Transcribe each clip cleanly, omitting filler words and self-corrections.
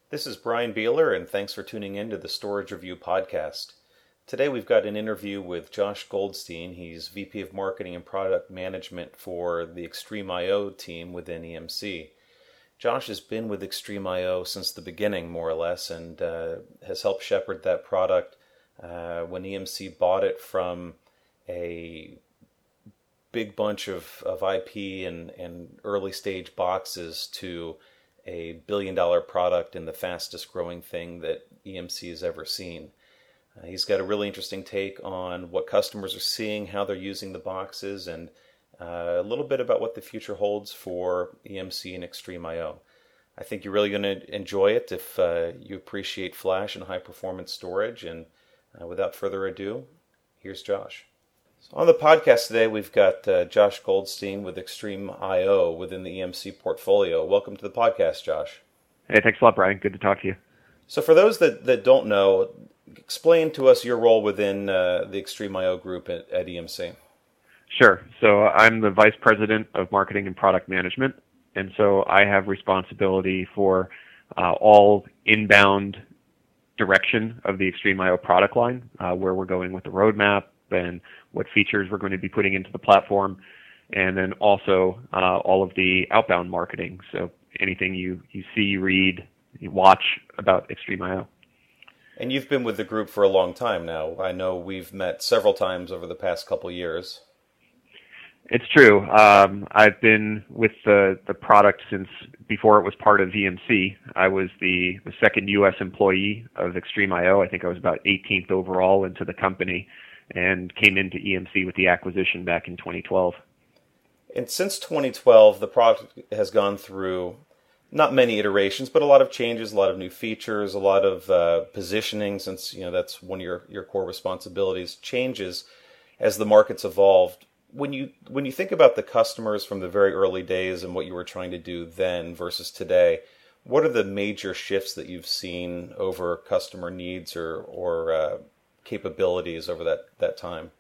This is Brian Beeler, and thanks for tuning in to the Storage Review podcast. Today we've got an interview with Josh Goldstein. He's VP of Marketing and Product Management for the XtremIO team within EMC. Josh has been with XtremIO since the beginning, more or less, and has helped shepherd that product when EMC bought it from a big bunch of IP and early stage boxes to a billion-dollar product and the fastest growing thing that EMC has ever seen. He's got a really interesting take on what customers are seeing, how they're using the boxes, and a little bit about what the future holds for EMC and XtremIO. I think you're really going to enjoy it if you appreciate flash and high-performance storage. And without further ado, here's Josh. So on the podcast today, we've got Josh Goldstein with XtremIO within the EMC portfolio. Welcome to the podcast, Josh. Hey, thanks a lot, Brian. Good to talk to you. So for those that don't know, explain to us your role within the XtremIO group at EMC. Sure. So I'm the Vice President of Marketing and Product Management, and so I have responsibility for all inbound direction of the XtremIO product line, where we're going with the roadmap and what features we're going to be putting into the platform, and then also all of the outbound marketing. So anything you see, read, you watch about XtremIO. And you've been with the group for a long time now. I know we've met several times over the past couple years. It's true. I've been with the product since before it was part of EMC. I was the second U.S. employee of XtremIO. I think I was about 18th overall into the company, and came into EMC with the acquisition back in 2012. And since 2012, the product has gone through not many iterations, but a lot of changes, a lot of new features, a lot of positioning, since that's one of your core responsibilities, changes as the market's evolved. When you think about the customers from the very early days and what you were trying to do then versus today, what are the major shifts that you've seen over customer needs or capabilities over that time?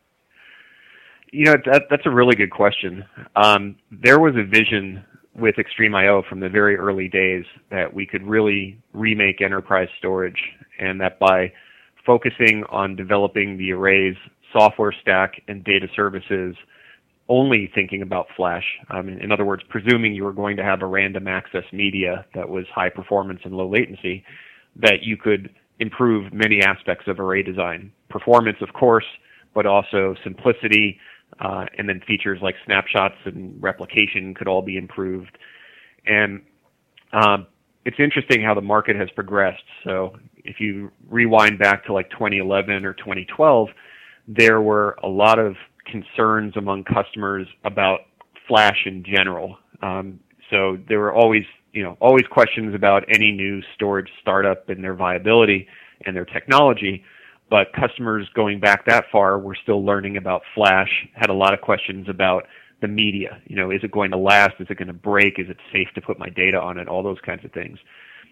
That's a really good question. There was a vision with XtremIO from the very early days that we could really remake enterprise storage, and that by focusing on developing the arrays, software stack, and data services, only thinking about flash. In other words, presuming you were going to have a random access media that was high performance and low latency, that you could improve many aspects of array design. Performance, of course, but also simplicity, and then features like snapshots and replication could all be improved. And it's interesting how the market has progressed. So if you rewind back to like 2011 or 2012, there were a lot of concerns among customers about flash in general. So there were always questions about any new storage startup and their viability and their technology, but customers going back that far were still learning about flash, had a lot of questions about the media. Is it going to last? Is it going to break? Is it safe to put my data on it? All those kinds of things.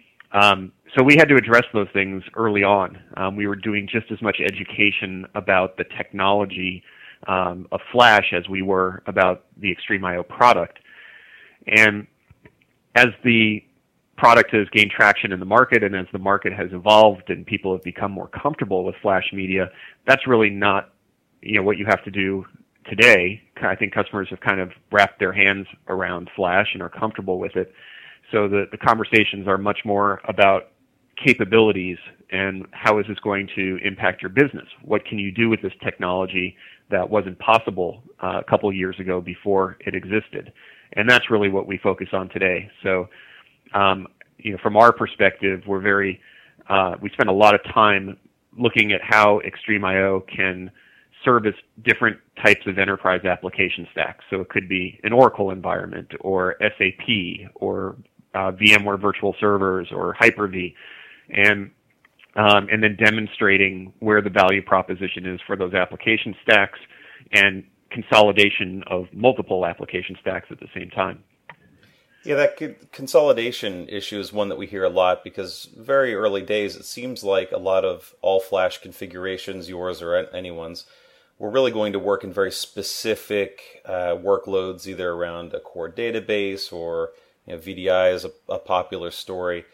So we had to address those things early on. We were doing just as much education about the technology of flash as we were about the XtremIO product. And as the product has gained traction in the market, and as the market has evolved and people have become more comfortable with flash media, that's really not what you have to do today. I think customers have kind of wrapped their hands around flash and are comfortable with it. So the conversations are much more about capabilities and how is this going to impact your business? What can you do with this technology that wasn't possible a couple years ago before it existed? And that's really what we focus on today. So from our perspective, we spend a lot of time looking at how XtremIO can service different types of enterprise application stacks. So it could be an Oracle environment or SAP or VMware virtual servers or Hyper-V, and then demonstrating where the value proposition is for those application stacks and consolidation of multiple application stacks at the same time. Yeah, that consolidation issue is one that we hear a lot because very early days, it seems like a lot of all-flash configurations, yours or anyone's, were really going to work in very specific workloads, either around a core database or VDI is a popular story.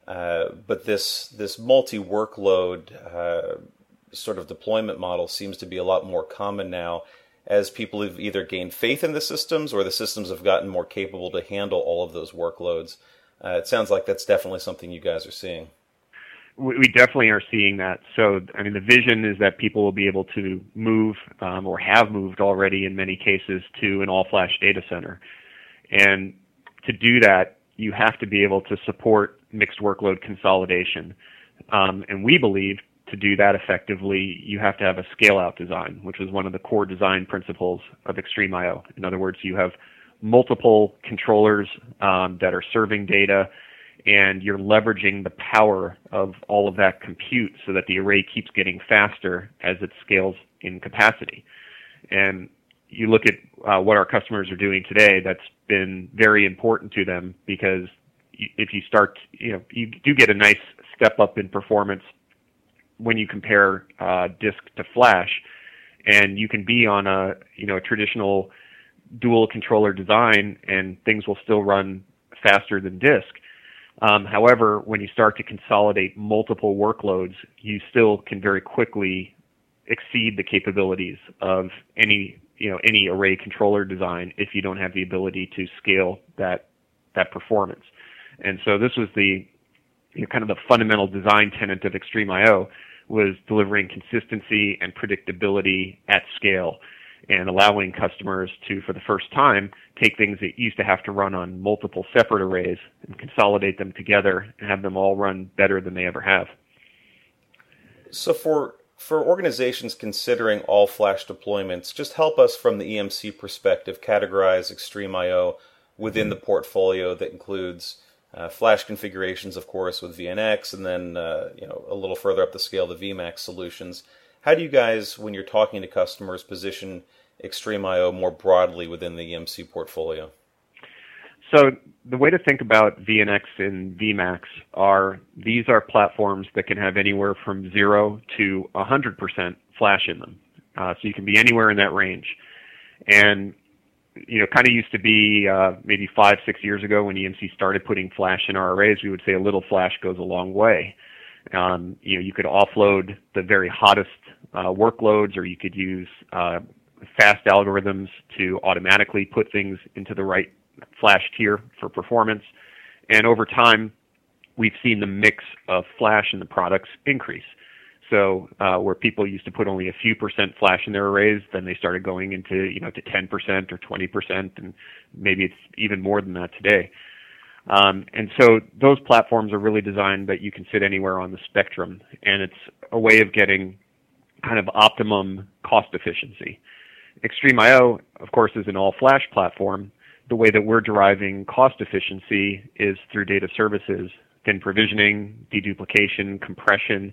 But this multi-workload sort of deployment model seems to be a lot more common now, as people have either gained faith in the systems or the systems have gotten more capable to handle all of those workloads. It sounds like that's definitely something you guys are seeing. We definitely are seeing that. So, I mean, the vision is that people will be able to move or have moved already in many cases to an all-flash data center. And to do that, you have to be able to support mixed workload consolidation. And we believe to do that effectively, you have to have a scale-out design, which is one of the core design principles of XtremIO. In other words, you have multiple controllers that are serving data, and you're leveraging the power of all of that compute so that the array keeps getting faster as it scales in capacity. And you look at what our customers are doing today, that's been very important to them, because if you start, you do get a nice step up in performance when you compare disk to flash, and you can be on a traditional dual controller design and things will still run faster than disk. However, when you start to consolidate multiple workloads, you still can very quickly exceed the capabilities of any array controller design if you don't have the ability to scale that performance. And so this was the kind of the fundamental design tenet of XtremIO, was delivering consistency and predictability at scale, and allowing customers to, for the first time, take things that used to have to run on multiple separate arrays and consolidate them together and have them all run better than they ever have. So for organizations considering all-flash deployments, just help us from the EMC perspective categorize XtremIO within the portfolio that includes flash configurations, of course, with VNX, and then a little further up the scale, the VMAX solutions. How do you guys, when you're talking to customers, position XtremIO more broadly within the EMC portfolio? So the way to think about VNX and VMAX these are platforms that can have anywhere from 0 to 100% flash in them. So you can be anywhere in that range. And kind of used to be maybe 5-6 years ago when EMC started putting flash in our arrays, we would say a little flash goes a long way. You could offload the very hottest workloads, or you could use fast algorithms to automatically put things into the right flash tier for performance. And over time, we've seen the mix of flash in the products increase. So where people used to put only a few percent flash in their arrays, then they started going into to 10% or 20%, and maybe it's even more than that today. And so those platforms are really designed that you can sit anywhere on the spectrum, and it's a way of getting kind of optimum cost efficiency. XtremIO, of course, is an all-flash platform. The way that we're deriving cost efficiency is through data services, thin provisioning, deduplication, compression,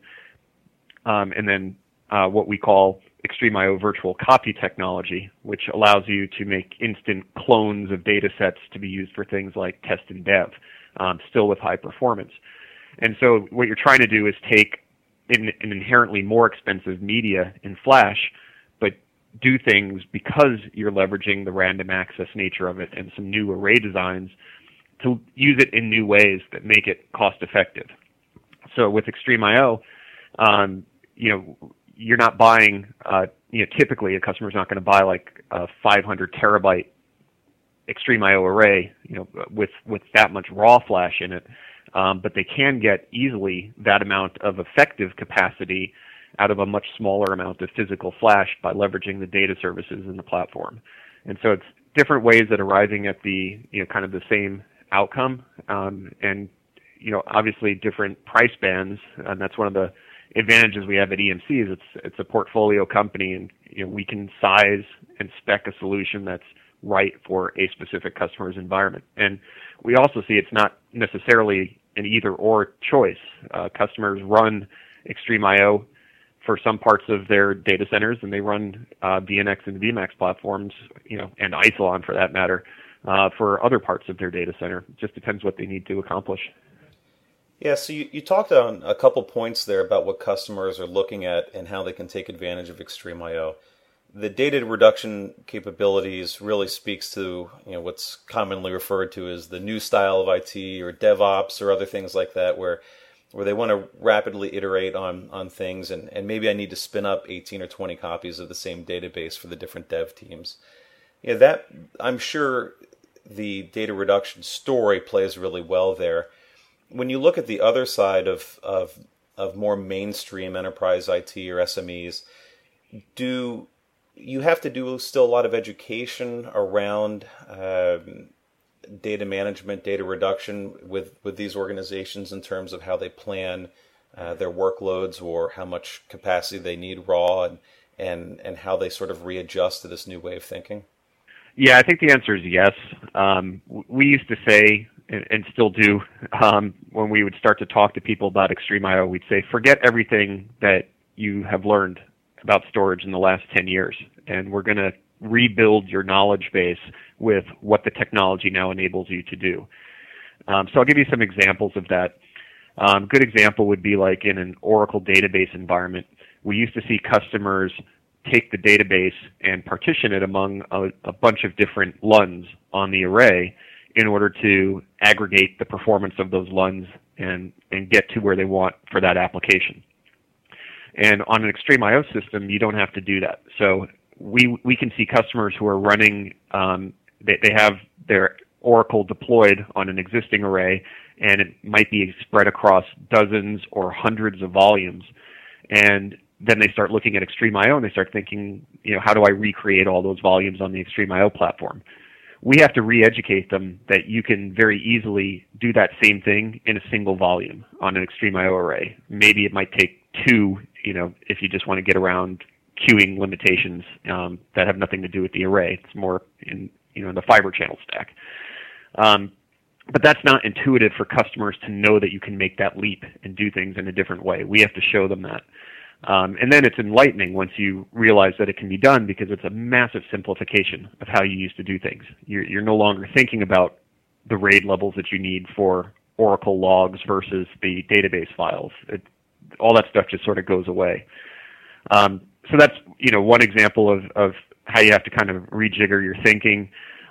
and then what we call XtremIO virtual copy technology, which allows you to make instant clones of data sets to be used for things like test and dev, still with high performance. And so what you're trying to do is take an inherently more expensive media in flash, but do things because you're leveraging the random access nature of it and some new array designs to use it in new ways that make it cost effective. So with XtremIO, you're not buying, typically a customer's not going to buy like a 500 terabyte XtremIO array, with that much raw flash in it. But they can get easily that amount of effective capacity out of a much smaller amount of physical flash by leveraging the data services in the platform. And so it's different ways at arriving at the, kind of the same outcome. And obviously different price bands, and that's one of the advantages we have at EMC is it's a portfolio company, and we can size and spec a solution that's right for a specific customer's environment. And we also see it's not necessarily an either-or choice. Customers run XtremIO for some parts of their data centers, and they run VNX and VMAX platforms, and Isilon for that matter, for other parts of their data center. It just depends what they need to accomplish. Yeah, so you talked on a couple points there about what customers are looking at and how they can take advantage of XtremIO. the data reduction capabilities really speaks to what's commonly referred to as the new style of IT or DevOps or other things like that, where they want to rapidly iterate on things, and maybe I need to spin up 18 or 20 copies of the same database for the different dev teams. That I'm sure the data reduction story plays really well there. When you look at the other side of more mainstream enterprise IT or SMEs, do you have to do still a lot of education around data management, data reduction with these organizations in terms of how they plan their workloads or how much capacity they need raw and how they sort of readjust to this new way of thinking? Yeah, I think the answer is yes. We used to say, and still do, when we would start to talk to people about XtremIO, we'd say, forget everything that you have learned about storage in the last 10 years, and we're going to rebuild your knowledge base with what the technology now enables you to do. So I'll give you some examples of that. Good example would be like in an Oracle database environment. We used to see customers take the database and partition it among a bunch of different LUNs on the array in order to aggregate the performance of those LUNs and get to where they want for that application. And on an XtremIO system, you don't have to do that. So we can see customers who are running, they have their Oracle deployed on an existing array, and it might be spread across dozens or hundreds of volumes. And then they start looking at XtremIO and they start thinking, how do I recreate all those volumes on the XtremIO platform? We have to re-educate them that you can very easily do that same thing in a single volume on an XtremIO array. Maybe it might take two, if you just want to get around queuing limitations that have nothing to do with the array. It's more in the fiber channel stack. But that's not intuitive for customers to know that you can make that leap and do things in a different way. We have to show them that. And then it's enlightening once you realize that it can be done, because it's a massive simplification of how you used to do things. You're no longer thinking about the RAID levels that you need for Oracle logs versus the database files. All that stuff just sort of goes away. So that's one example of how you have to kind of rejigger your thinking.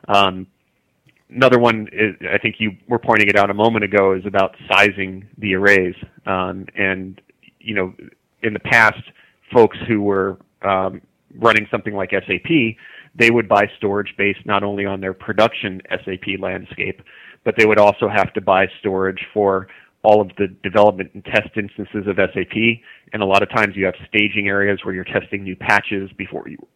Another one is, I think you were pointing it out a moment ago, is about sizing the arrays. And in the past, folks who were running something like SAP, they would buy storage based not only on their production SAP landscape, but they would also have to buy storage for all of the development and test instances of SAP. And a lot of times you have staging areas where you're testing new patches before you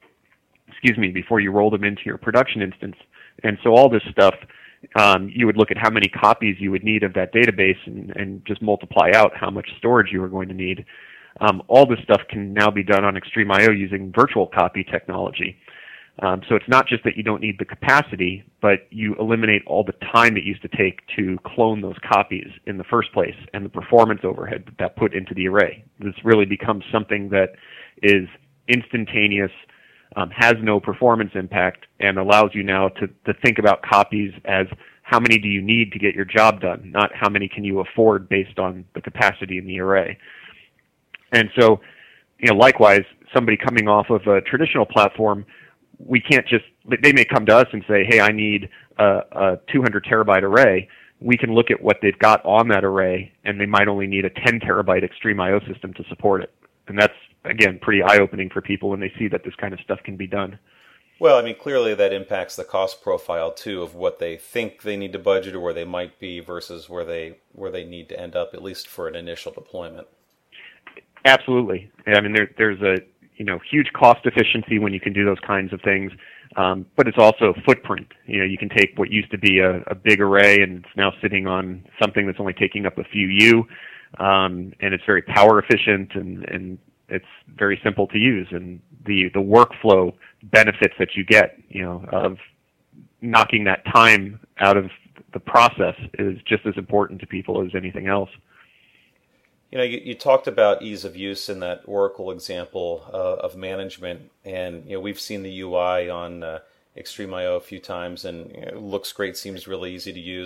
roll them into your production instance. And so all this stuff, you would look at how many copies you would need of that database and just multiply out how much storage you were going to need. All this stuff can now be done on XtremIO using virtual copy technology. So it's not just that you don't need the capacity, but you eliminate all the time it used to take to clone those copies in the first place and the performance overhead that put into the array. This really becomes something that is instantaneous, has no performance impact, and allows you now to think about copies as how many do you need to get your job done, not how many can you afford based on the capacity in the array. And so, likewise, somebody coming off of a traditional platform, we can't just, they may come to us and say, hey, I need a 200 terabyte array. We can look at what they've got on that array, and they might only need a 10 terabyte XtremIO system to support it. And that's, again, pretty eye-opening for people when they see that this kind of stuff can be done. Well, clearly that impacts the cost profile, too, of what they think they need to budget or where they might be versus where they need to end up, at least for an initial deployment. Absolutely. There's a huge cost efficiency when you can do those kinds of things, but it's also footprint. You can take what used to be a big array and it's now sitting on something that's only taking up a few U, and it's very power efficient and it's very simple to use. And the workflow benefits that you get, of knocking that time out of the process is just as important to people as anything else. You talked about ease of use in that Oracle example of management, and we've seen the UI on XtremIO a few times, and it looks great, seems really easy to use.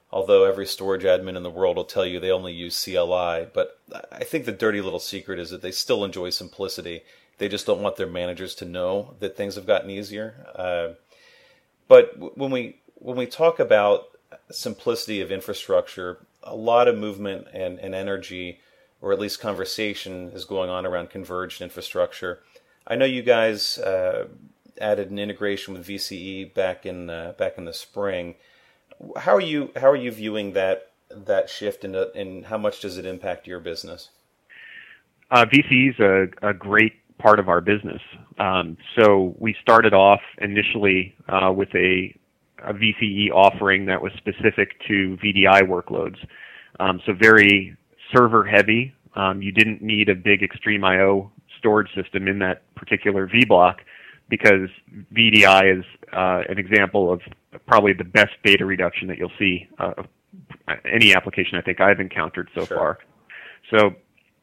although every storage admin in the world will tell you they only use CLI. But I think the dirty little secret is that they still enjoy simplicity. They just don't want their managers to know that things have gotten easier. But when we talk about simplicity of infrastructure, a lot of movement and energy, or at least conversation, is going on around converged infrastructure. I know you guys added an integration with VCE back in the spring. How are you viewing that shift, and how much does it impact your business? VCE is a great part of our business. So we started off initially with a VCE offering that was specific to VDI workloads. So very server heavy. You didn't need a big XtremIO storage system in that particular vBlock, because VDI is an example of probably the best data reduction that you'll see of any application I think I've encountered so far. So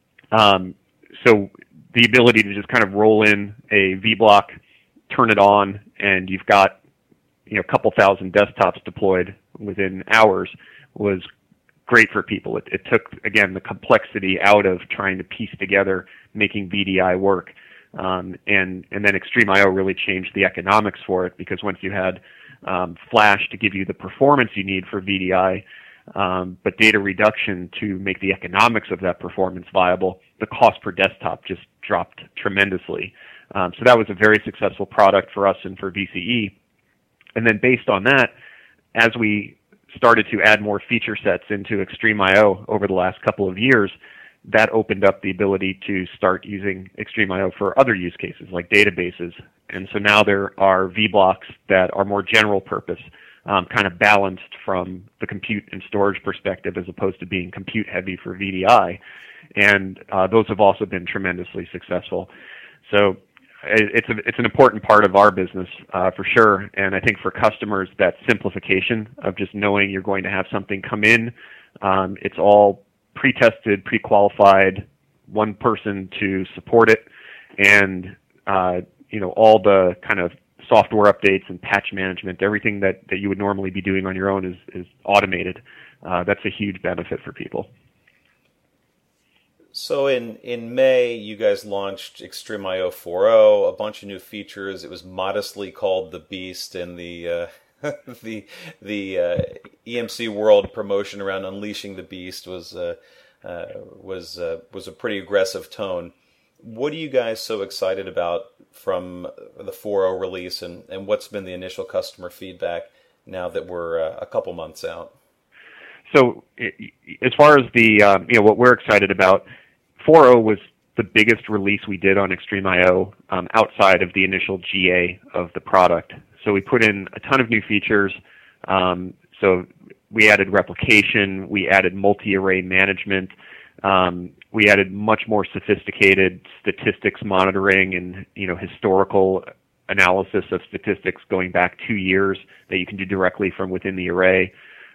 the ability to just kind of roll in a vBlock, turn it on, and you've got a couple thousand desktops deployed within hours was great for people. It took, again, the complexity out of trying to piece together making VDI work. And then XtremIO really changed the economics for it, because once you had Flash to give you the performance you need for VDI, but data reduction to make the economics of that performance viable, the cost per desktop just dropped tremendously. So that was a very successful product for us and for VCE. And then based on that, as we started to add more feature sets into XtremIO over the last couple of years, that opened up the ability to start using XtremIO for other use cases like databases. And so now there are vBlocks that are more general purpose, kind of balanced from the compute and storage perspective, as opposed to being compute heavy for VDI. And those have also been tremendously successful. So it's an important part of our business for sure. And I think for customers, that simplification of just knowing you're going to have something come in, it's all pre-tested, pre-qualified, one person to support it, and all the kind of software updates and patch management, everything that you would normally be doing on your own is automated. That's a huge benefit for people. So in May, you guys launched XtremIO 4.0, a bunch of new features. It was modestly called the Beast, and the EMC World promotion around unleashing the Beast was a pretty aggressive tone. What are you guys so excited about from the 4.0 release, and what's been the initial customer feedback now that we're a couple months out? So as far as the what we're excited about, 4.0 was the biggest release we did on XtremIO outside of the initial GA of the product. So we put in a ton of new features. So we added replication, we added multi-array management, we added much more sophisticated statistics monitoring and historical analysis of statistics going back 2 years that you can do directly from within the array.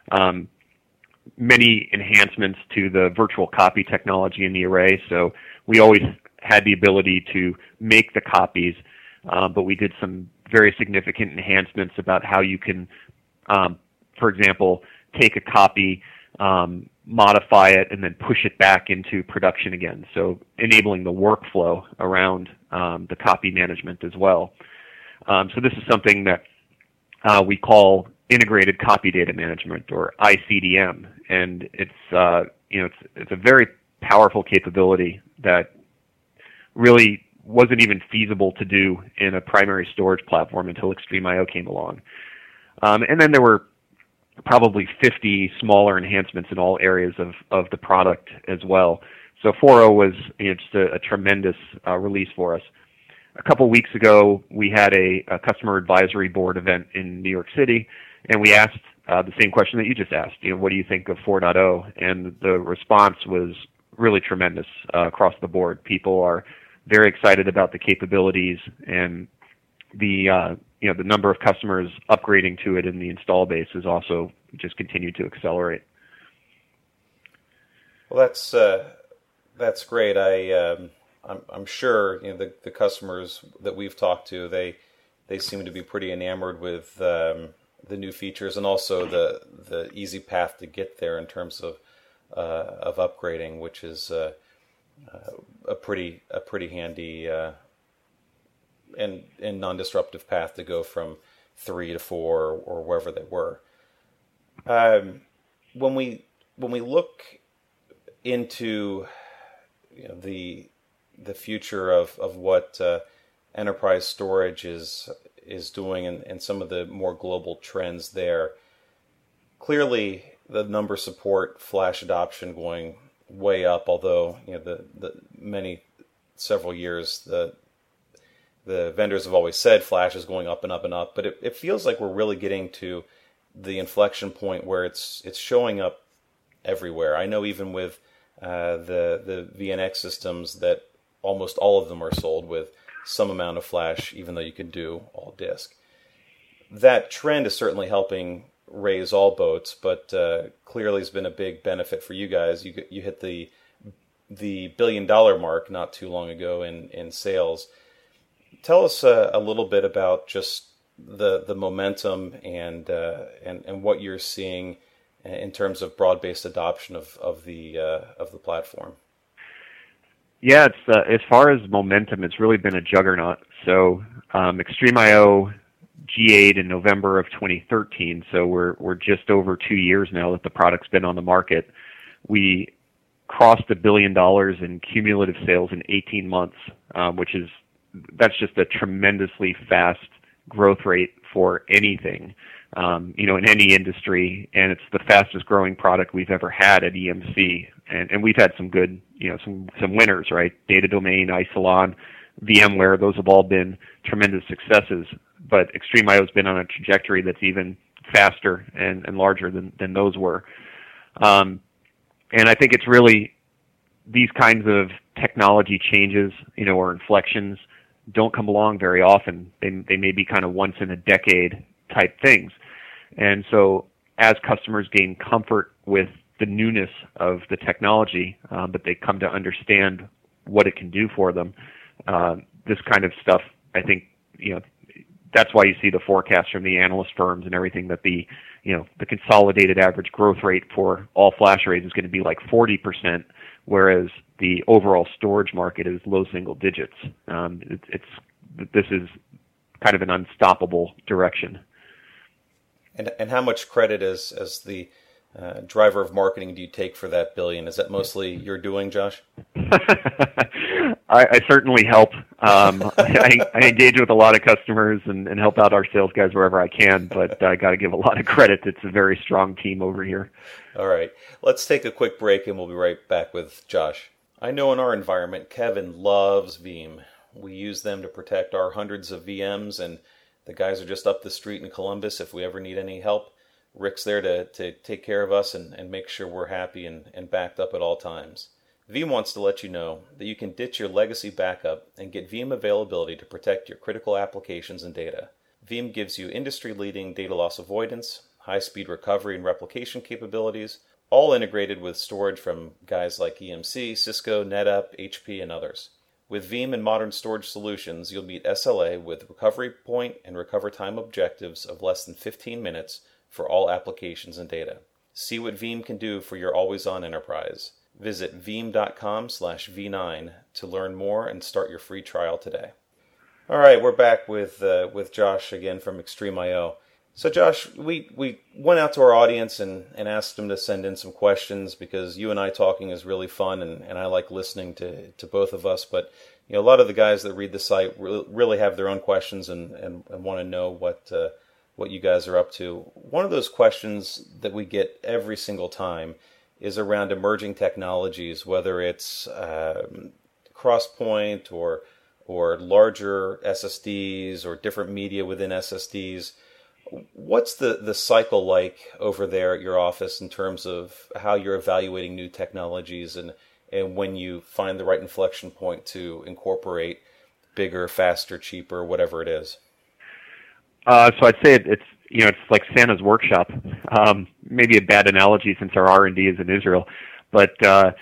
Many enhancements to the virtual copy technology in the array. So we always had the ability to make the copies, but we did some very significant enhancements about how you can, for example, take a copy, modify it, and then push it back into production again. So enabling the workflow around the copy management as well. So this is something that we call Integrated Copy Data Management, or ICDM, and it's a very powerful capability that really wasn't even feasible to do in a primary storage platform until XtremIO came along. And then there were probably 50 smaller enhancements in all areas of the product as well. So 4.0 was just a tremendous release for us. A couple weeks ago, we had a customer advisory board event in New York City, and we asked the same question that you just asked. What do you think of 4.0? And the response was really tremendous across the board. People are very excited about the capabilities, and the number of customers upgrading to it in the install base has also just continued to accelerate. Well, that's great. I'm sure the customers that we've talked to, they seem to be pretty enamored with the new features and also the easy path to get there in terms of upgrading, which is a pretty handy and non-disruptive path to go from 3 to 4 or wherever they were. When we look into the future of what enterprise storage is doing and some of the more global trends there, clearly the numbers support flash adoption going way up. Although the several years the vendors have always said flash is going up and up and up, but it feels like we're really getting to the inflection point where it's showing up everywhere. I know even with the VNX systems that almost all of them are sold with some amount of flash, even though you can do all disk. That trend is certainly helping raise all boats, but clearly has been a big benefit for you guys. You hit the $1 billion mark not too long ago in sales. Tell us a little bit about just the momentum and what you're seeing in terms of broad-based adoption of the platform. Yeah, it's as far as momentum, it's really been a juggernaut. So XtremIO GA'd in November of 2013, so we're just over 2 years now that the product's been on the market. We crossed $1 billion in cumulative sales in 18 months, that's just a tremendously fast growth rate for anything, in any industry, and it's the fastest growing product we've ever had at EMC. And we've had some good, some winners, right? Data Domain, Isilon, VMware, those have all been tremendous successes. But XtremIO has been on a trajectory that's even faster and larger than those were. And I think it's really these kinds of technology changes, or inflections don't come along very often. They may be kind of once in a decade type things. And so as customers gain comfort with the newness of the technology, but they come to understand what it can do for them, this kind of stuff, I think, that's why you see the forecast from the analyst firms and everything that the consolidated average growth rate for all flash arrays is going to be like 40%, whereas the overall storage market is low single digits. This is kind of an unstoppable direction. And how much credit as the driver of marketing do you take for that $1 billion? Is that mostly your doing, Josh? I certainly help. I engage with a lot of customers and help out our sales guys wherever I can, but I got to give a lot of credit. It's a very strong team over here. All right. Let's take a quick break and we'll be right back with Josh. I know in our environment, Kevin loves Veeam. We use them to protect our hundreds of VMs, and the guys are just up the street in Columbus if we ever need any help. Rick's there to take care of us and make sure we're happy and backed up at all times. Veeam wants to let you know that you can ditch your legacy backup and get Veeam availability to protect your critical applications and data. Veeam gives you industry-leading data loss avoidance, high-speed recovery and replication capabilities, all integrated with storage from guys like EMC, Cisco, NetApp, HP, and others. With Veeam and modern storage solutions, you'll meet SLA with recovery point and recover time objectives of less than 15 minutes for all applications and data. See what Veeam can do for your always-on enterprise. Visit veeam.com/v9 to learn more and start your free trial today. All right, we're back with Josh again from XtremIO. So Josh, we went out to our audience and asked them to send in some questions because you and I talking is really fun and I like listening to both of us. But a lot of the guys that read the site really have their own questions and want to know what you guys are up to. One of those questions that we get every single time is around emerging technologies, whether it's Crosspoint or larger SSDs or different media within SSDs. What's the cycle like over there at your office in terms of how you're evaluating new technologies and when you find the right inflection point to incorporate bigger, faster, cheaper, whatever it is? So I'd say it's like Santa's workshop. Maybe a bad analogy since our R&D is in Israel, but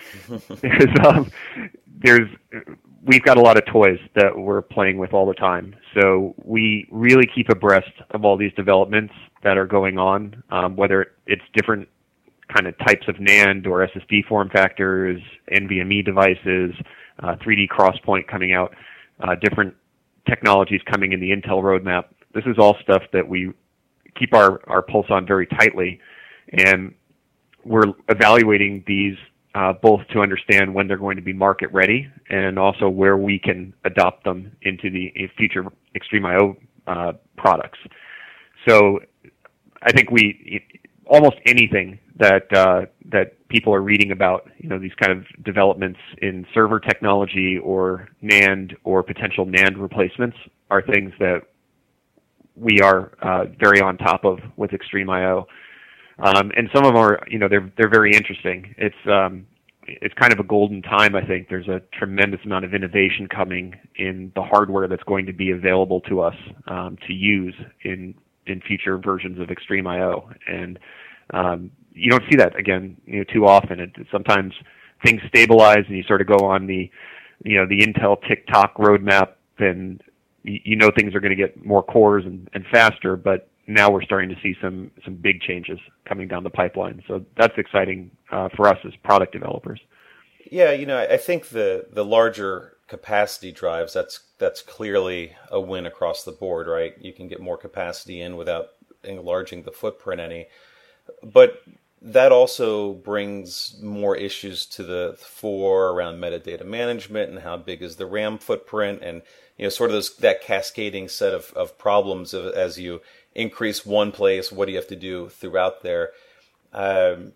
we've got a lot of toys that we're playing with all the time. So we really keep abreast of all these developments that are going on, whether it's different kind of types of NAND or SSD form factors, NVMe devices, 3D XPoint coming out, different technologies coming in the Intel roadmap. This is all stuff that we keep our pulse on very tightly, and we're evaluating these both to understand when they're going to be market ready and also where we can adopt them into the future XtremIO products. So I think almost anything that people are reading about, these kind of developments in server technology or NAND or potential NAND replacements are things that we are very on top of with XtremIO. And some of them are, they're very interesting. It's kind of a golden time, I think. There's a tremendous amount of innovation coming in the hardware that's going to be available to us to use in future versions of XtremIO. And you don't see that again, too often. Sometimes things stabilize and you sort of go on the Intel tick-tock roadmap, and things are going to get more cores and faster, but now we're starting to see some big changes coming down the pipeline. So that's exciting for us as product developers. Yeah, I think the larger capacity drives, that's clearly a win across the board, right? You can get more capacity in without enlarging the footprint any. But that also brings more issues to the fore around metadata management and how big is the RAM footprint, and sort of that cascading set of problems as you increase one place. What do you have to do throughout there? How do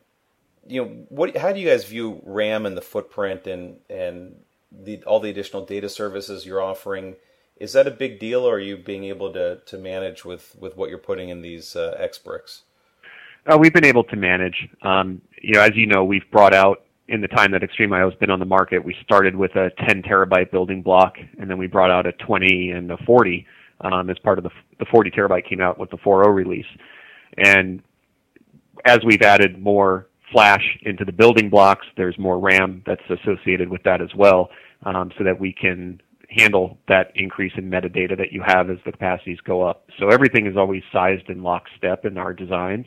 you guys view RAM and the footprint and all the additional data services you're offering? Is that a big deal, or are you being able to manage with what you're putting in these XBricks? We've been able to manage. As you know, we've brought out, in the time that XtremIO has been on the market, we started with a 10 terabyte building block, and then we brought out a 20 and a 40 as part of the 40 terabyte came out with the 4.0 release. And as we've added more flash into the building blocks, there's more RAM that's associated with that as well, so that we can handle that increase in metadata that you have as the capacities go up. So everything is always sized in lockstep in our designs.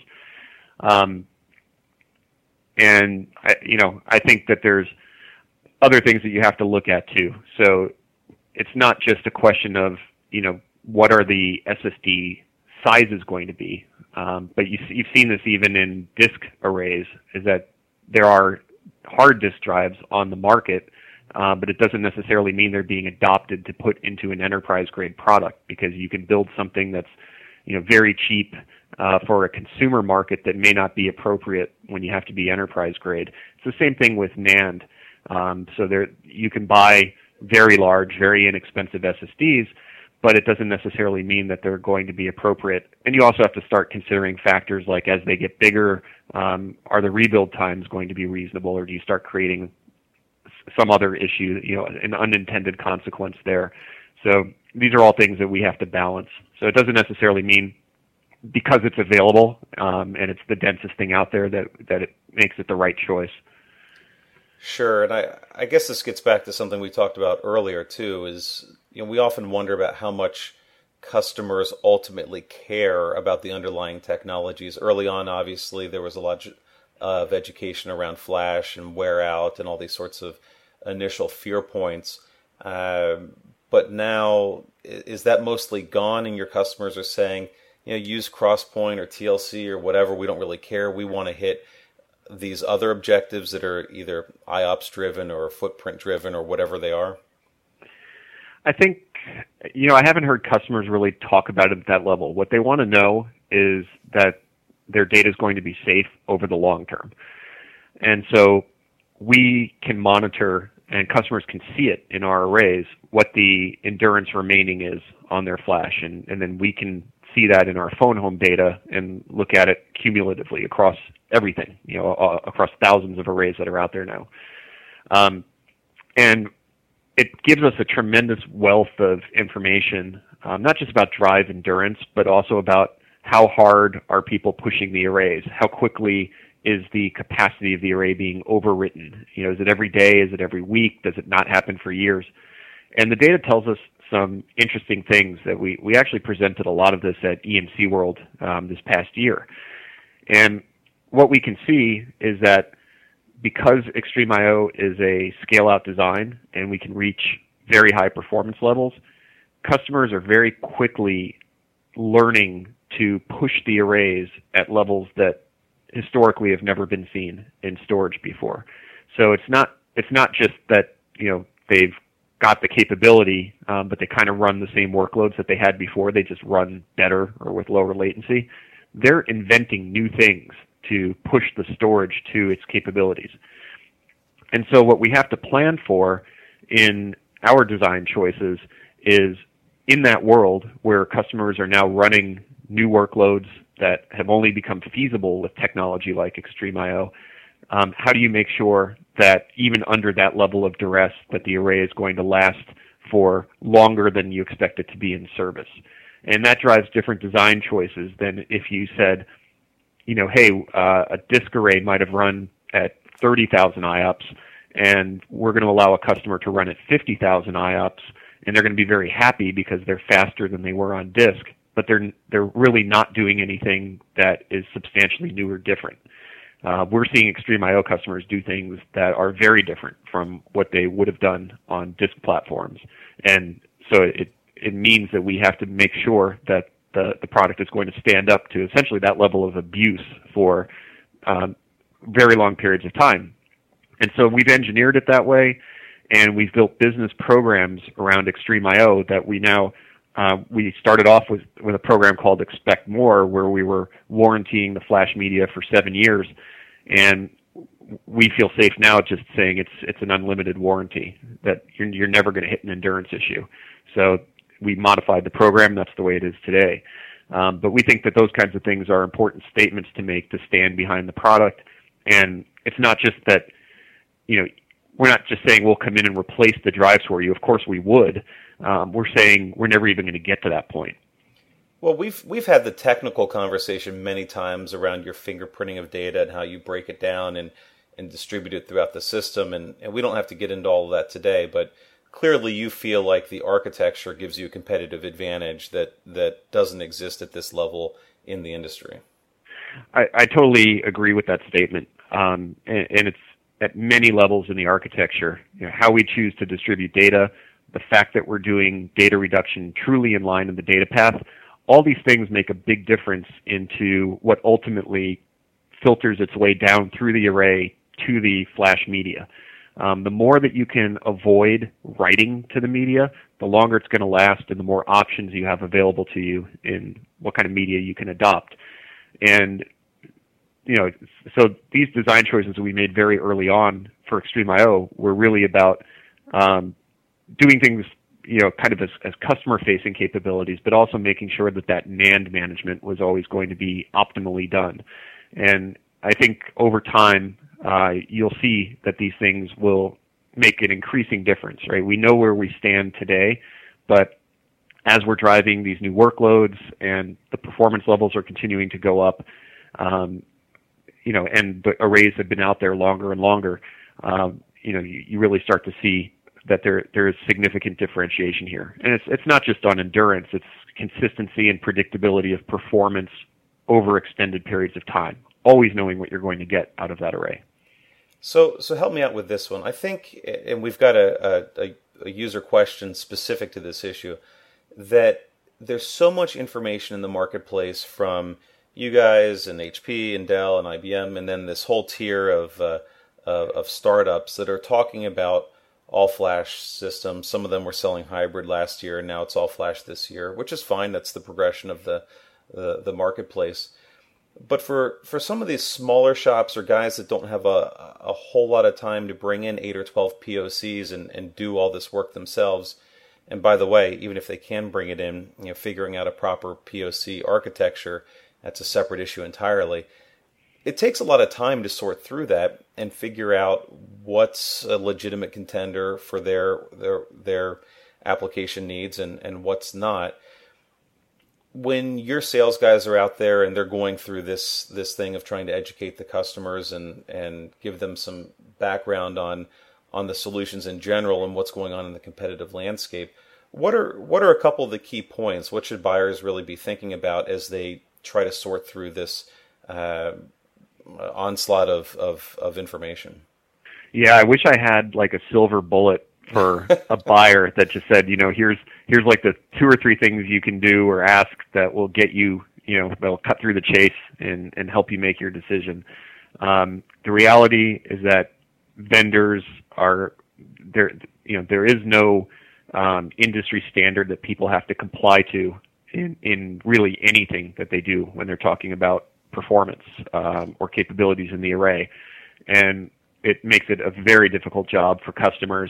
And I think that there's other things that you have to look at too. So it's not just a question of, what are the SSD sizes going to be? But you've seen this even in disk arrays, is that there are hard disk drives on the market, but it doesn't necessarily mean they're being adopted to put into an enterprise grade product, because you can build something that's very cheap for a consumer market that may not be appropriate when you have to be enterprise grade. It's the same thing with NAND. So you can buy very large, very inexpensive SSDs, but it doesn't necessarily mean that they're going to be appropriate. And you also have to start considering factors like, as they get bigger, are the rebuild times going to be reasonable, or do you start creating some other issue, an unintended consequence there? So these are all things that we have to balance. So it doesn't necessarily mean because it's available and it's the densest thing out there that it makes it the right choice. Sure, and I guess this gets back to something we talked about earlier too, is we often wonder about how much customers ultimately care about the underlying technologies. Early on, obviously, there was a lot of education around flash and wear out and all these sorts of initial fear points. But now, is that mostly gone, and your customers are saying, use XPoint or TLC or whatever, we don't really care, we want to hit these other objectives that are either IOPS driven or footprint driven or whatever they are? I think, I haven't heard customers really talk about it at that level. What they want to know is that their data is going to be safe over the long term. And so we can monitor, and customers can see it in our arrays, what the endurance remaining is on their flash. And then we can see that in our phone home data and look at it cumulatively across everything, across thousands of arrays that are out there now. And it gives us a tremendous wealth of information, not just about drive endurance, but also about how hard are people pushing the arrays, how quickly is the capacity of the array being overwritten. Is it every day? Is it every week? Does it not happen for years? And the data tells us some interesting things that we actually presented a lot of this at EMC World this past year. And what we can see is that because Extreme IO is a scale-out design and we can reach very high performance levels, customers are very quickly learning to push the arrays at levels that historically have never been seen in storage before. So it's not just that, they've got the capability, but they kind of run the same workloads that they had before. They just run better or with lower latency. They're inventing new things to push the storage to its capabilities. And so what we have to plan for in our design choices is in that world where customers are now running new workloads that have only become feasible with technology like Extreme IO, how do you make sure that even under that level of duress that the array is going to last for longer than you expect it to be in service? And that drives different design choices than if you said, a disk array might have run at 30,000 IOPS, and we're going to allow a customer to run at 50,000 IOPS, and they're going to be very happy because they're faster than they were on disk, but they're really not doing anything that is substantially new or different. We're seeing Extreme IO customers do things that are very different from what they would have done on disk platforms. And so it means that we have to make sure that the product is going to stand up to essentially that level of abuse for very long periods of time. And so we've engineered it that way, and we've built business programs around Extreme IO that we now we started off with a program called Expect More, where we were warrantying the flash media for 7 years, and we feel safe now just saying it's an unlimited warranty, that you're never going to hit an endurance issue. So we modified the program. That's the way it is today. But we think that those kinds of things are important statements to make to stand behind the product. And it's not just that, we're not just saying we'll come in and replace the drives for you. Of course we would. We're saying we're never even going to get to that point. Well, we've had the technical conversation many times around your fingerprinting of data and how you break it down and distribute it throughout the system. And we don't have to get into all of that today, but clearly you feel like the architecture gives you a competitive advantage that doesn't exist at this level in the industry. I totally agree with that statement. And it's at many levels in the architecture. How we choose to distribute data, the fact that we're doing data reduction truly in line in the data path, all these things make a big difference into what ultimately filters its way down through the array to the flash media. The more that you can avoid writing to the media, the longer it's going to last and the more options you have available to you in what kind of media you can adopt. And, so these design choices we made very early on for Extreme IO were really about doing things, kind of as customer-facing capabilities, but also making sure that NAND management was always going to be optimally done. And I think over time, you'll see that these things will make an increasing difference, right? We know where we stand today, but as we're driving these new workloads and the performance levels are continuing to go up, and the arrays have been out there longer and longer, you really start to see that there is significant differentiation here. And it's not just on endurance, it's consistency and predictability of performance over extended periods of time, always knowing what you're going to get out of that array. So help me out with this one. I think, and we've got a user question specific to this issue, that there's so much information in the marketplace from you guys and HP and Dell and IBM, and then this whole tier of startups that are talking about all-flash systems. Some of them were selling hybrid last year, and now it's all-flash this year, which is fine. That's the progression of the marketplace. But for some of these smaller shops or guys that don't have a whole lot of time to bring in 8 or 12 POCs and do all this work themselves, and by the way, even if they can bring it in, figuring out a proper POC architecture, that's a separate issue entirely. It takes a lot of time to sort through that and figure out what's a legitimate contender for their application needs and what's not. When your sales guys are out there and they're going through this thing of trying to educate the customers and give them some background on the solutions in general and what's going on in the competitive landscape, What are a couple of the key points? What should buyers really be thinking about as they try to sort through this onslaught of information? Yeah, I wish I had like a silver bullet for a buyer that just said, here's like the 2 or 3 things you can do or ask that will get you, that'll cut through the chase and help you make your decision. The reality is that vendors are there. There is no industry standard that people have to comply to in really anything that they do when they're talking about performance or capabilities in the array, and it makes it a very difficult job for customers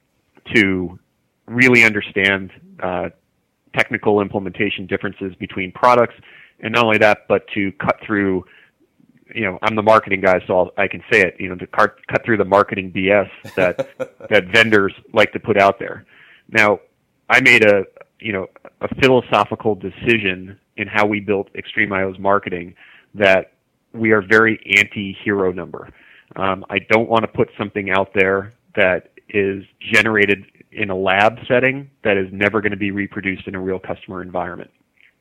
to really understand technical implementation differences between products, and not only that, but to cut through. I'm the marketing guy, so I can say it. To cut through the marketing BS that that vendors like to put out there. Now, I made a philosophical decision in how we built XtremeIO's marketing that we are very anti-hero number. I don't want to put something out there that is generated in a lab setting that is never going to be reproduced in a real customer environment.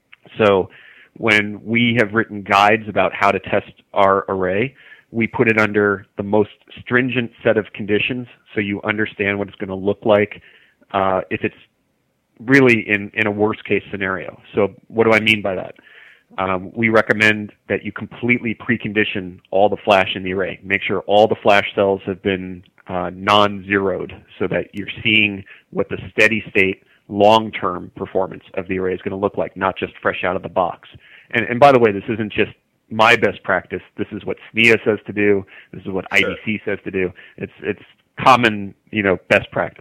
So when we have written guides about how to test our array, we put it under the most stringent set of conditions so you understand what it's going to look like if it's really in a worst case scenario. So what do I mean by that? We recommend that you completely precondition all the flash in the array. Make sure all the flash cells have been non-zeroed so that you're seeing what the steady state long-term performance of the array is going to look like, not just fresh out of the box. And by the way, this isn't just my best practice. This is what SNIA says to do. This is what IDC says to do. It's common, best practice.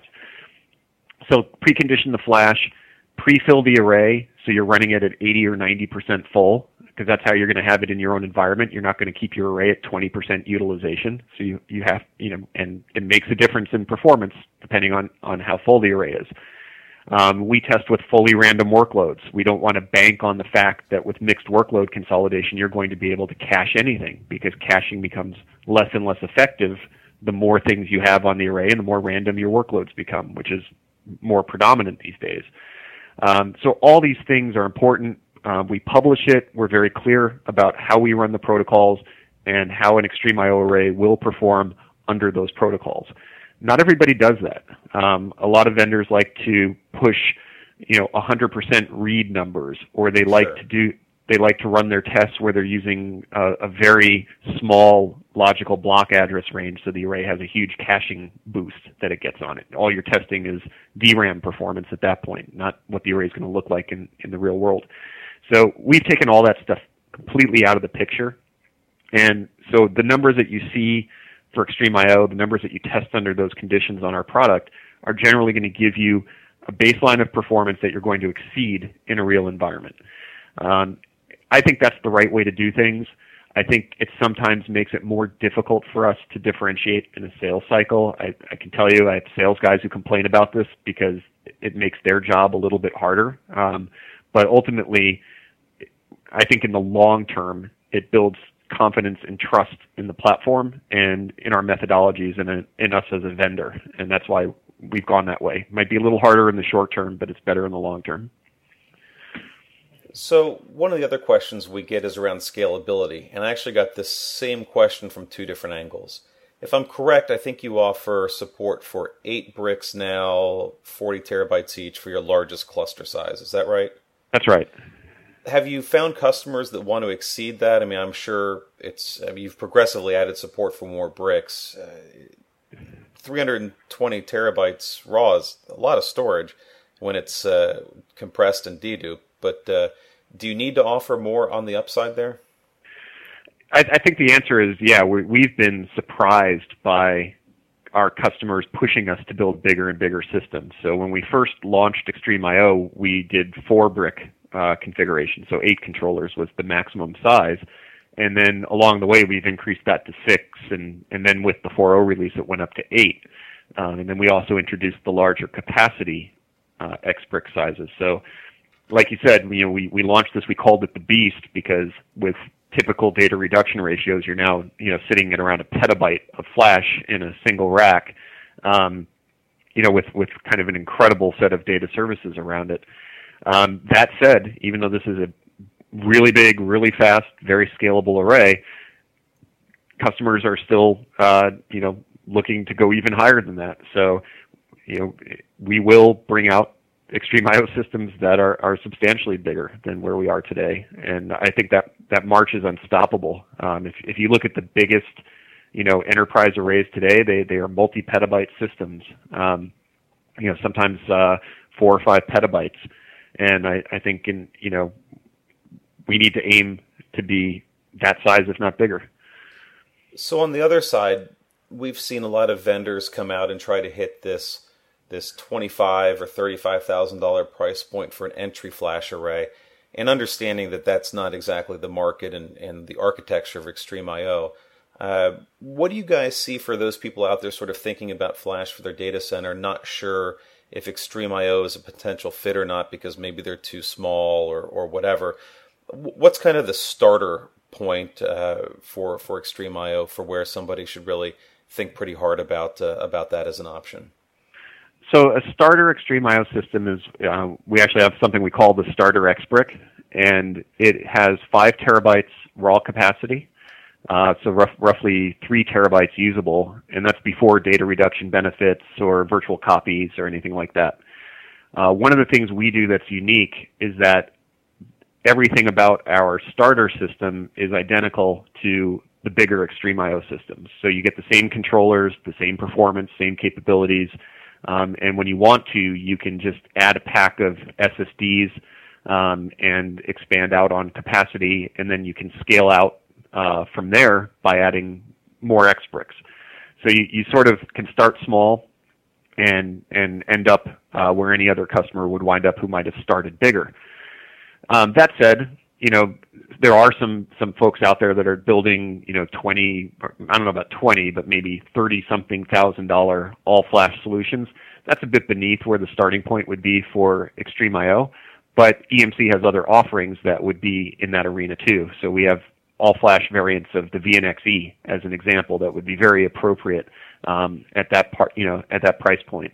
So precondition the flash, pre-fill the array so you're running it at 80 or 90% full, because that's how you're going to have it in your own environment. You're not going to keep your array at 20% utilization. So you have, and it makes a difference in performance depending on how full the array is. We test with fully random workloads. We don't want to bank on the fact that with mixed workload consolidation, you're going to be able to cache anything, because caching becomes less and less effective the more things you have on the array and the more random your workloads become, which is more predominant these days. So all these things are important. We publish it. We're very clear about how we run the protocols and how an XtremeIO array will perform under those protocols. Not everybody does that. A lot of vendors like to push, 100% read numbers, or they like to run their tests where they're using a very small logical block address range, so the array has a huge caching boost that it gets on it. All you're testing is DRAM performance at that point, not what the array is going to look like in the real world. So we've taken all that stuff completely out of the picture. And so the numbers that you see for XtremeIO, the numbers that you test under those conditions on our product, are generally going to give you a baseline of performance that you're going to exceed in a real environment. I think that's the right way to do things. I think it sometimes makes it more difficult for us to differentiate in a sales cycle. I can tell you I have sales guys who complain about this because it makes their job a little bit harder. But ultimately, I think in the long term, it builds confidence and trust in the platform and in our methodologies and in us as a vendor. And that's why we've gone that way. It might be a little harder in the short term, but it's better in the long term. So one of the other questions we get is around scalability, and I actually got this same question from 2 different angles. If I'm correct, I think you offer support for 8 bricks now, 40 terabytes each for your largest cluster size. Is that right? That's right. Have you found customers that want to exceed that? I mean, I'm sure you've progressively added support for more bricks. 320 terabytes raw is a lot of storage when it's compressed and deduped, but do you need to offer more on the upside there? I think the answer is yeah. We've been surprised by our customers pushing us to build bigger and bigger systems. So when we first launched XtremeIO, we did 4-brick configuration. So 8 controllers was the maximum size. And then along the way, we've increased that to 6. And then with the 4.0 release, it went up to 8. And then we also introduced the larger capacity X-brick sizes. So like you said, we launched this, we called it the Beast, because with typical data reduction ratios, you're now sitting at around a petabyte of flash in a single rack. with kind of an incredible set of data services around it. That said, even though this is a really big, really fast, very scalable array, customers are still, looking to go even higher than that. So, we will bring out XtremIO systems that are substantially bigger than where we are today. And I think that march is unstoppable. If you look at the biggest, enterprise arrays today, they are multi-petabyte systems, sometimes 4 or 5 petabytes. And I think we need to aim to be that size, if not bigger. So on the other side, we've seen a lot of vendors come out and try to hit this $25,000 or $35,000 price point for an entry flash array, and understanding that that's not exactly the market and the architecture of XtremIO. What do you guys see for those people out there sort of thinking about flash for their data center, not sure if XtremIO is a potential fit or not because maybe they're too small or whatever? What's kind of the starter point for XtremIO for where somebody should really think pretty hard about that as an option? So a starter XtremIO system is, we actually have something we call the starter XBrick, and it has 5 terabytes raw capacity, so roughly 3 terabytes usable, and that's before data reduction benefits or virtual copies or anything like that. One of the things we do that's unique is that everything about our starter system is identical to the bigger XtremIO systems. So you get the same controllers, the same performance, same capabilities. And when you want to, you can just add a pack of SSDs and expand out on capacity, and then you can scale out from there by adding more XBricks. So you sort of can start small and end up where any other customer would wind up who might have started bigger. That said, there are some folks out there that are building, 20, I don't know about 20, but maybe $30-something thousand all-flash solutions. That's a bit beneath where the starting point would be for XtremIO, but EMC has other offerings that would be in that arena too. So we have all-flash variants of the VNXE as an example that would be very appropriate at that price point.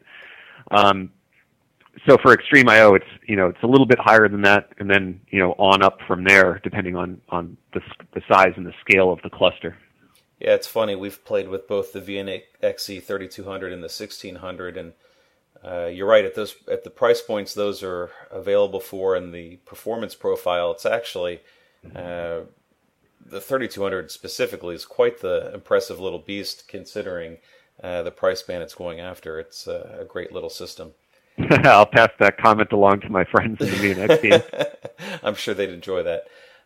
So for XtremIO, it's a little bit higher than that, and then on up from there, depending on the size and the scale of the cluster. Yeah, it's funny. We've played with both the VNXE 3200 and the 1600, and you're right. At the price points those are available for, and the performance profile, it's actually the 3200 specifically is quite the impressive little beast, considering the price band it's going after. It's a great little system. I'll pass that comment along to my friends in the VNX team. I'm sure they'd enjoy that.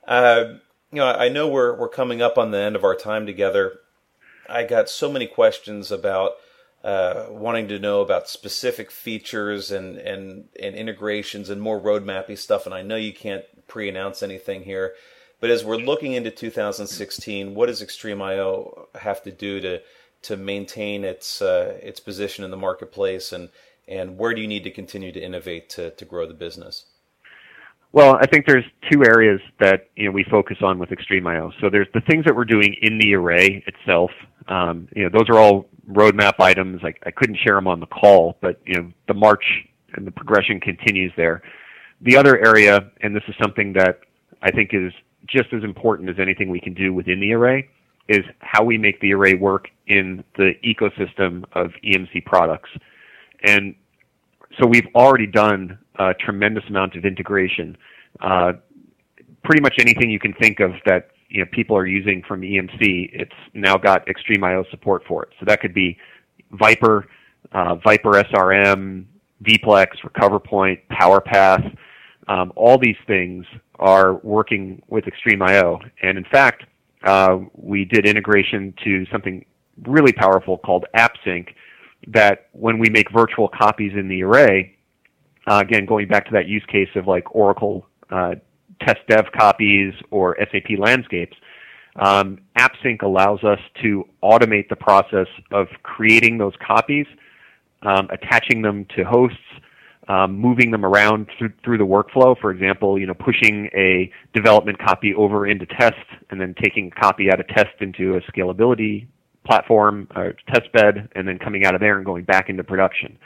I know we're coming up on the end of our time together. I got so many questions about wanting to know about specific features and integrations and more roadmappy stuff, and I know you can't pre-announce anything here, but as we're looking into 2016, what does XtremIO have to do to maintain its position in the marketplace, and where do you need to continue to innovate to grow the business? Well, I think there's 2 areas that we focus on with XtremIO. So there's the things that we're doing in the array itself. Those are all roadmap items. I couldn't share them on the call, but the march and the progression continues there. The other area, and this is something that I think is just as important as anything we can do within the array, is how we make the array work in the ecosystem of EMC products. And so we've already done a tremendous amount of integration. Pretty much anything you can think of that people are using from EMC, it's now got XtremIO support for it. So that could be Viper, Viper SRM, vPlex, RecoverPoint, PowerPath. All these things are working with XtremIO. And in fact, we did integration to something really powerful called AppSync, that when we make virtual copies in the array, again, going back to that use case of like Oracle test dev copies or SAP landscapes, AppSync allows us to automate the process of creating those copies, attaching them to hosts, moving them around through the workflow. For example, pushing a development copy over into test and then taking a copy out of test into a scalability platform or test bed, and then coming out of there and going back into production.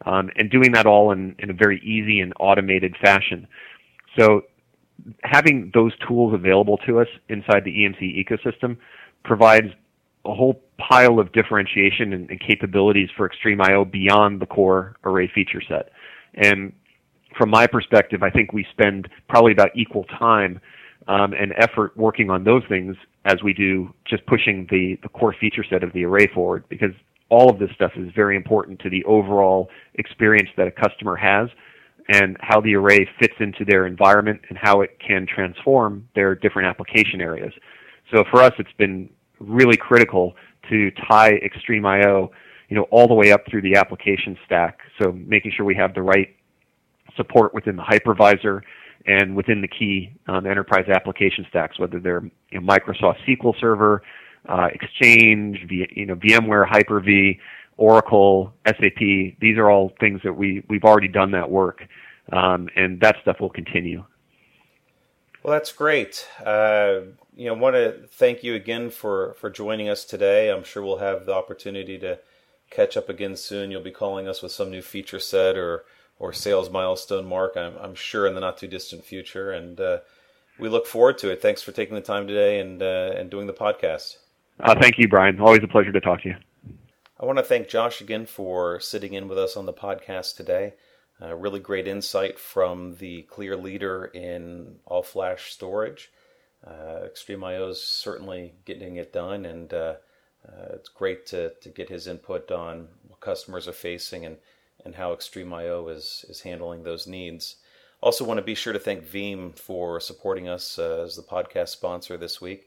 and doing that all in a very easy and automated fashion. So having those tools available to us inside the EMC ecosystem provides a whole pile of differentiation and capabilities for XtremIO beyond the core array feature set. And from my perspective, I think we spend probably about equal time and effort working on those things as we do just pushing the core feature set of the array forward, because all of this stuff is very important to the overall experience that a customer has and how the array fits into their environment and how it can transform their different application areas. So for us, it's been really critical to tie XtremIO, all the way up through the application stack. So making sure we have the right support within the hypervisor and within the key enterprise application stacks, whether they're Microsoft SQL Server, Exchange, VMware Hyper-V, Oracle, SAP. These are all things that we've already done that work, and that stuff will continue. Well, that's great. Want to thank you again for joining us today. I'm sure we'll have the opportunity to catch up again soon. You'll be calling us with some new feature set or sales milestone mark, I'm sure, in the not too distant future. And we look forward to it. Thanks for taking the time today and doing the podcast. Thank you, Brian. Always a pleasure to talk to you. I want to thank Josh again for sitting in with us on the podcast today. Really great insight from the clear leader in all-flash storage. XtremIO is certainly getting it done, and it's great to get his input on what customers are facing and how XtremIO is handling those needs. Also want to be sure to thank Veeam for supporting us as the podcast sponsor this week.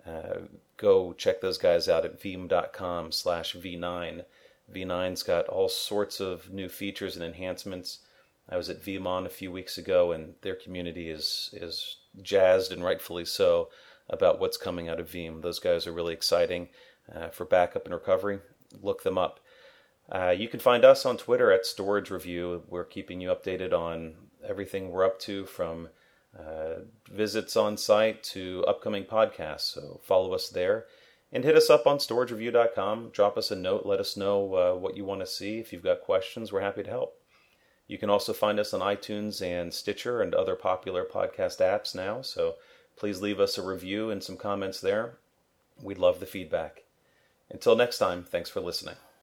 Go check those guys out at veeam.com/V9. V9's got all sorts of new features and enhancements. I was at VeeamON a few weeks ago, and their community is jazzed, and rightfully so, about what's coming out of Veeam. Those guys are really exciting for backup and recovery. Look them up. You can find us on Twitter at Storage Review. We're keeping you updated on everything we're up to, from visits on site to upcoming podcasts. So follow us there. And hit us up on storagereview.com. Drop us a note. Let us know what you want to see. If you've got questions, we're happy to help. You can also find us on iTunes and Stitcher and other popular podcast apps now. So please leave us a review and some comments there. We'd love the feedback. Until next time, thanks for listening.